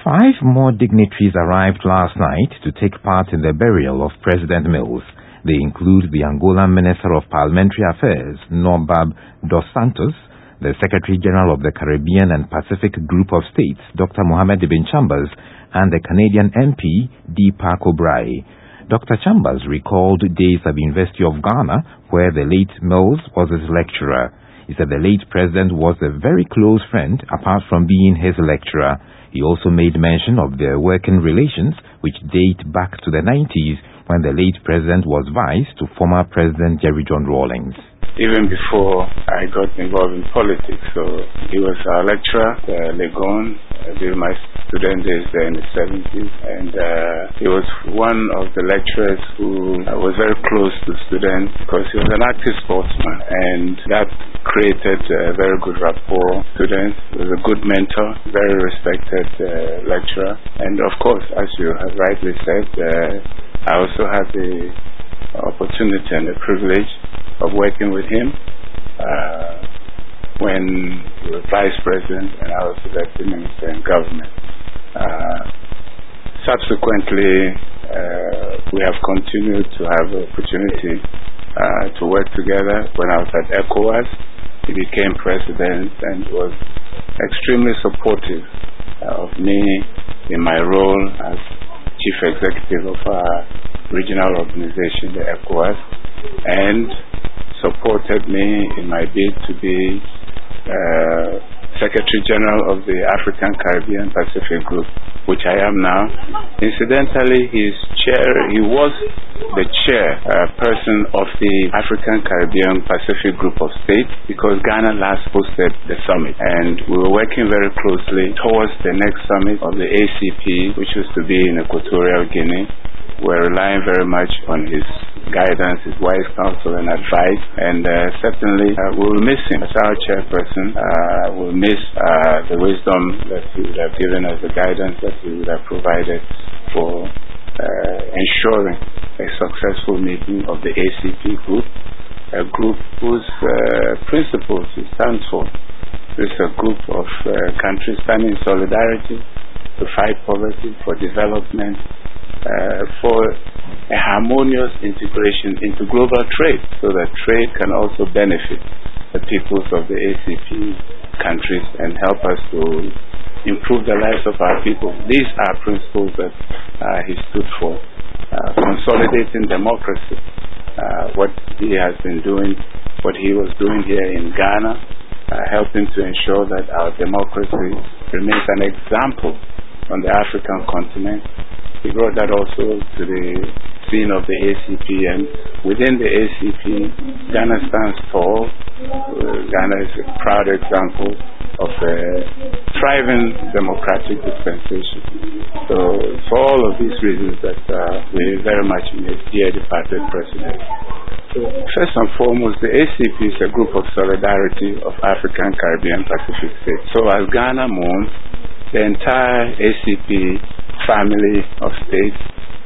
5 more dignitaries arrived last night to take part in the burial of President Mills. They include the Angolan Minister of Parliamentary Affairs, Norbab dos Santos, the Secretary General of the Caribbean and Pacific Group of States, Dr. Mohamed Ibn Chambers, and the Canadian MP, Deepak Obrae. Dr. Chambers recalled days at the University of Ghana, where the late Mills was his lecturer. He said the late president was a very close friend, apart from being his lecturer. He also made mention of their working relations, which date back to the 90s, when the late president was vice to former President Jerry John Rawlings. Even before I got involved in politics, so he was our lecturer at Legon during my student days there in the 70s, and he was one of the lecturers who was very close to students because he was an active sportsman, and that created a very good rapport with students. He was a good mentor, very respected lecturer, and of course, as you have rightly said, I also had the opportunity and the privilege of working with him when he was vice president and I was the deputy minister in government. Subsequently, we have continued to have the opportunity to work together. When I was at ECOWAS, he became president and was extremely supportive of me in my role as chief executive of our regional organization, the ECOWAS, and supported me in my bid to be Secretary General of the African Caribbean Pacific Group, which I am now. Incidentally, he was the chairperson of the African Caribbean Pacific Group of States because Ghana last hosted the summit, and we were working very closely towards the next summit of the ACP, which was to be in Equatorial Guinea. We're relying very much on his guidance, his wise counsel and advice, and certainly we will miss him as our chairperson. We'll miss the wisdom that he would have given us, the guidance that he would have provided for ensuring a successful meeting of the ACP group, a group whose principles he stands for. It's a group of countries standing in solidarity to fight poverty, for development, for a harmonious integration into global trade, so that trade can also benefit the peoples of the ACP countries and help us to improve the lives of our people. These are principles that he stood for. Consolidating democracy, what he has been doing, what he was doing here in Ghana, helping to ensure that our democracy remains an example on the African continent. He brought that also to the scene of the ACP, and within the ACP, Ghana stands tall. Ghana is a proud example of a thriving democratic dispensation. So for all of these reasons that we very much miss dear departed president. So first and foremost, the ACP is a group of solidarity of African, Caribbean, Pacific states. So as Ghana mourns, the entire ACP family of states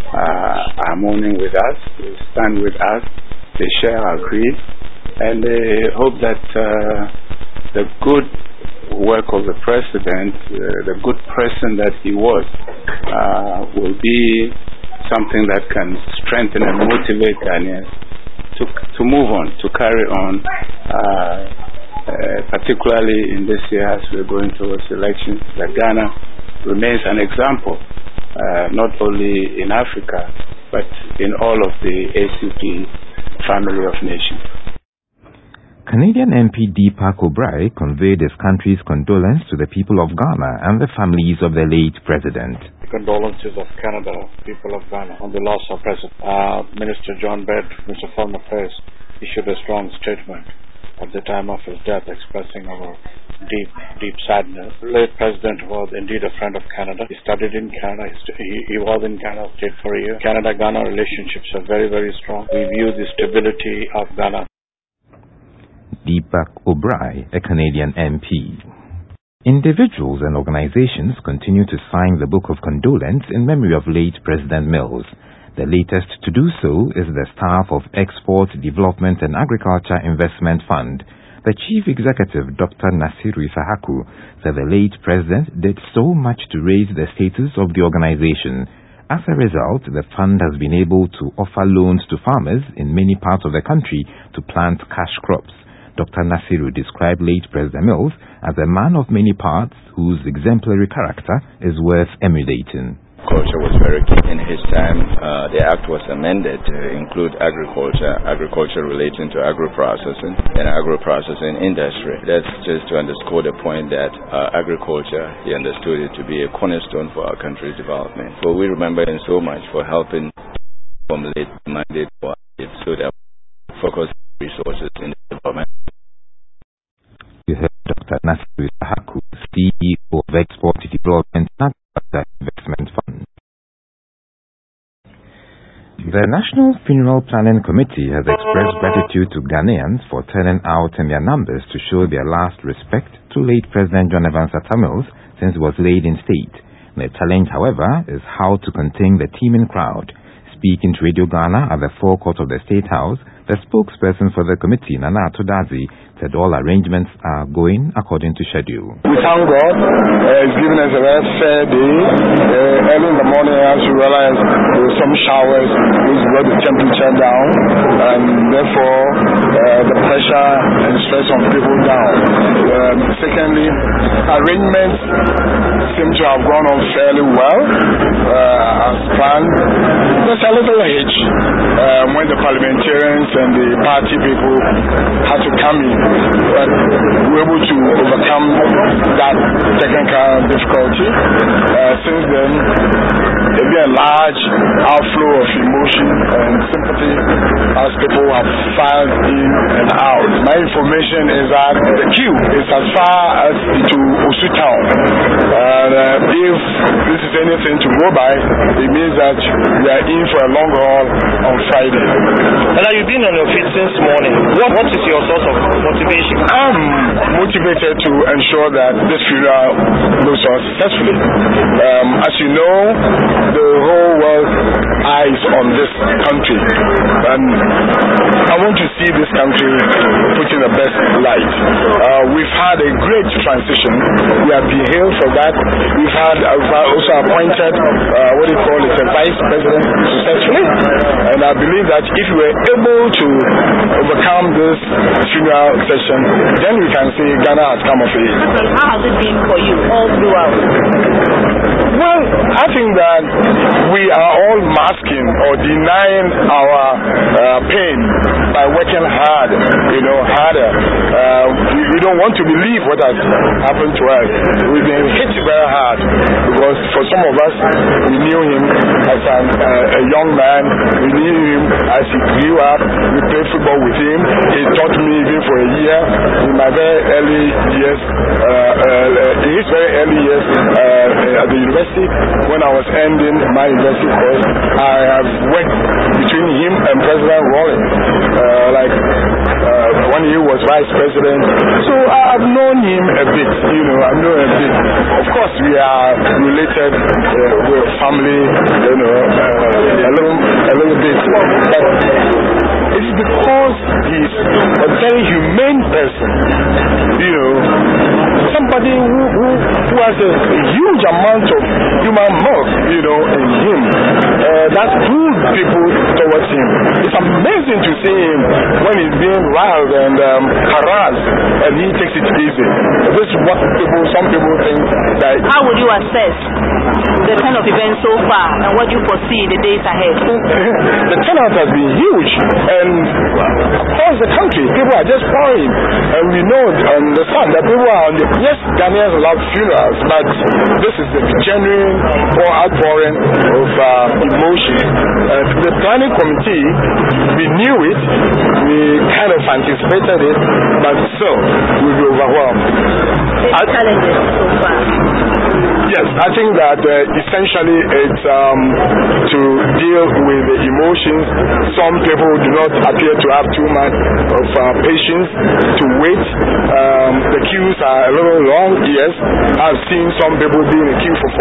are mourning with us. They stand with us. They share our grief, and they hope that the good work of the president, the good person that he was, will be something that can strengthen and motivate Ghanaians to move on, to carry on, particularly in this year as we're going towards elections, that Ghana remains an example, not only in Africa, but in all of the ACP family of nations. Canadian MP Deepak Obrae conveyed his country's condolence to the people of Ghana and the families of the late president. Condolences of Canada, people of Ghana, on the loss of President. Minister John Bed, Mr. Foreign Affairs, issued a strong statement at the time of his death expressing our deep sadness. The late president was indeed a friend of Canada. He studied in Canada. He was in Canada, stayed for a year. Canada-Ghana relationships are very, very strong. We view the stability of Ghana. Deepak Obrae, a Canadian MP. Individuals and organizations continue to sign the Book of Condolence in memory of late President Mills. The latest to do so is the staff of Export Development and Agriculture Investment Fund. The Chief Executive, Dr. Nasiru Isahaku, said the late president did so much to raise the status of the organization. As a result, the fund has been able to offer loans to farmers in many parts of the country to plant cash crops. Dr. Nasiru described late President Mills as a man of many parts whose exemplary character is worth emulating. Agriculture was very key in his time. The act was amended to include agriculture relating to agro-processing and agro-processing industry. That's just to underscore the point that agriculture, he understood it to be a cornerstone for our country's development. So we remember him so much for helping formulate the mandate for it so that we focus resources in the development. You heard Dr. Nasiru Isahaku, CEO of Export Development Investment Fund. The National Funeral Planning Committee has expressed gratitude to Ghanaians for turning out in their numbers to show their last respect to late President John Evans Atta Mills since he was laid in state. The challenge, however, is how to contain the teeming crowd. Speaking to Radio Ghana at the forecourt of the State House, the spokesperson for the committee, Nana Atodazi, said all arrangements are going according to schedule. We thank God. It's given us a very fair day. Early in the morning, as you realize, there were some showers which brought the temperature down, and therefore the pressure and stress on people down. Secondly, arrangements seem to have gone on fairly well as planned. There's a little hitch when the parliamentarians and the party people had to come in. But we were able to overcome that technical difficulty. Since then, there's been a large outflow of emotion and sympathy as people have filed in and out. My information is that the queue is as far as to Osu Town. And if this is anything to go by, it means that we are in for a long haul on Friday. And now you've been on your feet since morning. What is your source of motivation? I'm motivated to ensure that this funeral goes on successfully. As you know, the whole world eyes on this country, and I want to see this country put in the best light. We've had a great transition. We have been hailed for that. We've also appointed a vice president successfully, and I believe that if we were able to overcome this funeral session, then we can say Ghana has come of age. How has it been for you all throughout? Well, I think that we are all masking or denying our pain by working hard, harder. We don't want to believe what has happened to us. We've been hit very hard because for some of us, we knew him as a young man. We knew him as he grew up. We played football with him. He taught me even for a year in my very early years, in his very early years at the university. When I was ending my university course, I have worked between him and President Rawlings, when he was vice president. So I've known him a bit, I've known a bit. Of course, we are related with family, a little bit. But it is because he's a very humane person, somebody who has a huge amount of human milk, in him. That drew people towards him. It's amazing to see him when he's being riled and harassed, and he takes it easy. This is what some people think that. How would you assess the kind of events so far, and what do you foresee in the days ahead? The turnout has been huge, and across the country, people are just pouring, and we know and understand that people are on the. Yes, Ghanaians love funerals, but this is the genuine outpouring of emotion. The planning committee, we knew it, we kind of anticipated it, but still, we'll be overwhelmed. Any challenges so far? Yes, I think that essentially it's to deal with the emotions. Some people do not appear to have too much of patience to wait. The queues are a little long, yes. I've seen some people be in a queue for 4 hours,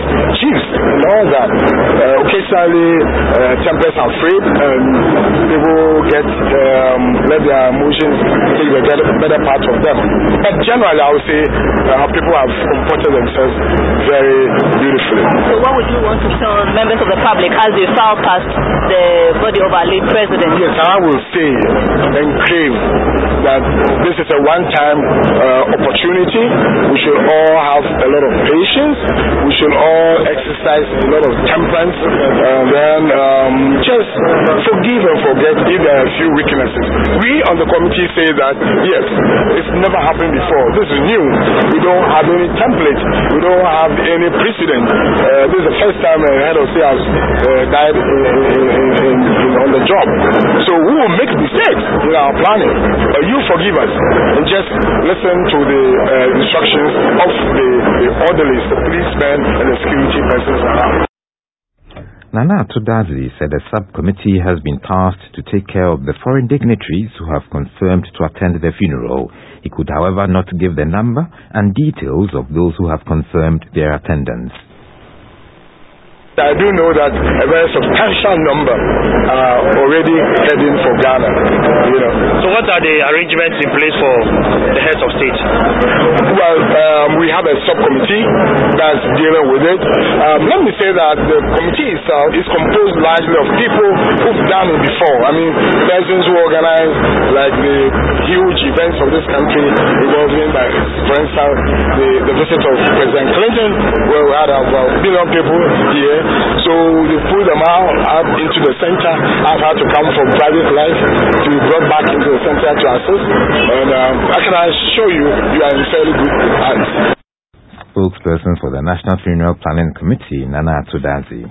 chiefs and all that. Occasionally, tempers are frayed and people let their emotions take the better part of them. But generally, I would say people have comported themselves very beautifully. So what would you want to tell members of the public as they file past the body of our late president? Yes, I will say and crave that this is a one-time opportunity. We should all have a lot of patience. We should all exercise a lot of temperance. And then just forgive and forget if there are a few weaknesses. We on the committee say that, yes, it's never happened before. This is new. We don't have any template. We don't have any precedent. This is the first time a head of state has died on the job. So we will make mistakes in our planning. But you forgive us and just listen to the instructions of the orderlies, the policemen and the security persons around. Nana Atudazi said a subcommittee has been tasked to take care of the foreign dignitaries who have confirmed to attend the funeral. He could, however, not give the number and details of those who have confirmed their attendance. I do know that a very substantial number are already heading for Ghana. So what are the arrangements in place for the heads of state? Well, we have a subcommittee that's dealing with it. Let me say that the committee itself is composed largely of people who've done it before. I mean, persons who organize like the huge events of this country involving, for instance, the visit of President Clinton, where we had about 1 billion people here. So they pull them out into the center. I've had to come from private life to be brought back into the center to assist. And I can assure you, you are in fairly good hands. Spokesperson for the National Funeral Planning Committee, Nana Atudazi.